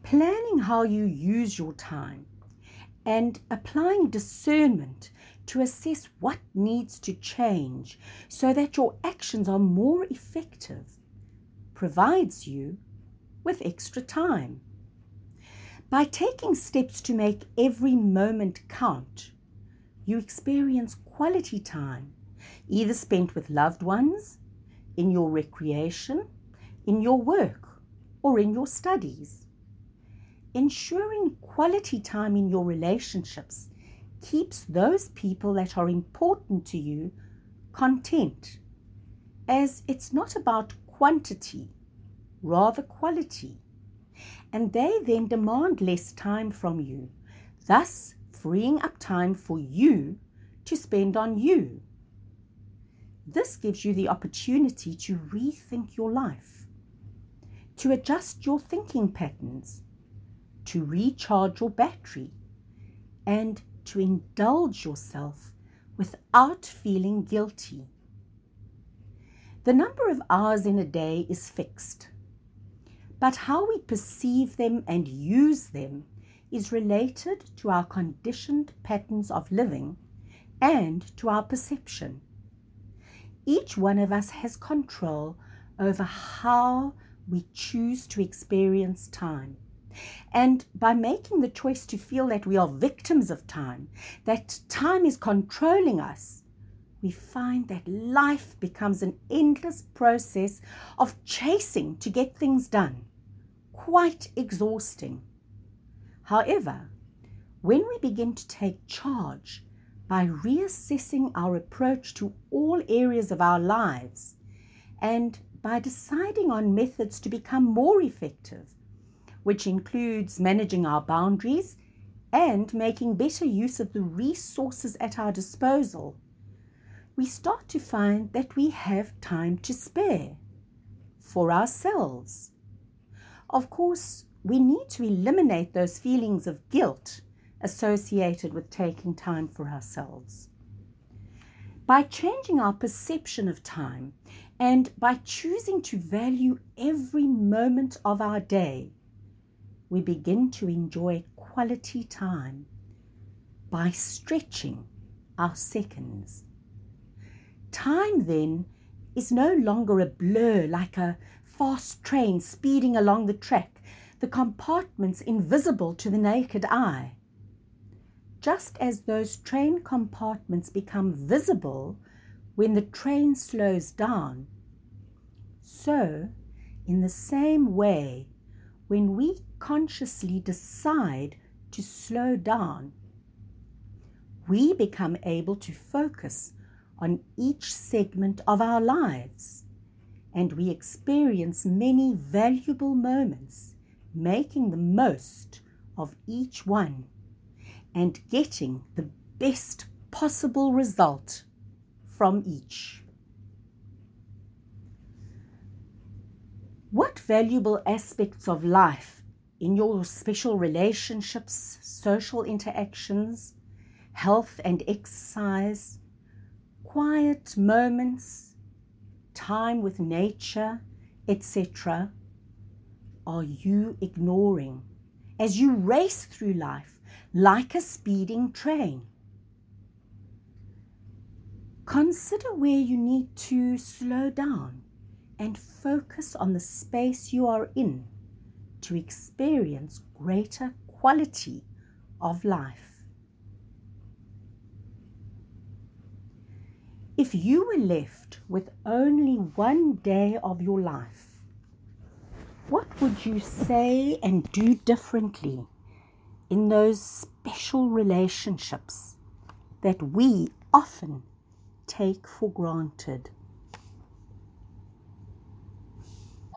Planning how you use your time and applying discernment to assess what needs to change so that your actions are more effective provides you with extra time. By taking steps to make every moment count, you experience quality time, either spent with loved ones, in your recreation, in your work, or in your studies. Ensuring quality time in your relationships keeps those people that are important to you content, as it's not about quantity, rather quality, and they then demand less time from you, thus freeing up time for you to spend on you. This gives you the opportunity to rethink your life, to adjust your thinking patterns, to recharge your battery, and to indulge yourself without feeling guilty. The number of hours in a day is fixed, but how we perceive them and use them is related to our conditioned patterns of living and to our perception. Each one of us has control over how we choose to experience time. And by making the choice to feel that we are victims of time, that time is controlling us, we find that life becomes an endless process of chasing to get things done, quite exhausting. However, when we begin to take charge by reassessing our approach to all areas of our lives and by deciding on methods to become more effective, which includes managing our boundaries and making better use of the resources at our disposal, we start to find that we have time to spare for ourselves. Of course, we need to eliminate those feelings of guilt associated with taking time for ourselves. By changing our perception of time and by choosing to value every moment of our day, we begin to enjoy quality time by stretching our seconds. Time then is no longer a blur like a fast train speeding along the track, the compartments invisible to the naked eye. Just as those train compartments become visible when the train slows down, so, in the same way, when we consciously decide to slow down, we become able to focus on each segment of our lives, and we experience many valuable moments, making the most of each one and getting the best possible result from each. What valuable aspects of life in your special relationships, social interactions, health and exercise, quiet moments, time with nature, etc., are you ignoring as you race through life like a speeding train? Consider where you need to slow down and focus on the space you are in to experience greater quality of life. If you were left with only one day of your life, what would you say and do differently in those special relationships that we often take for granted?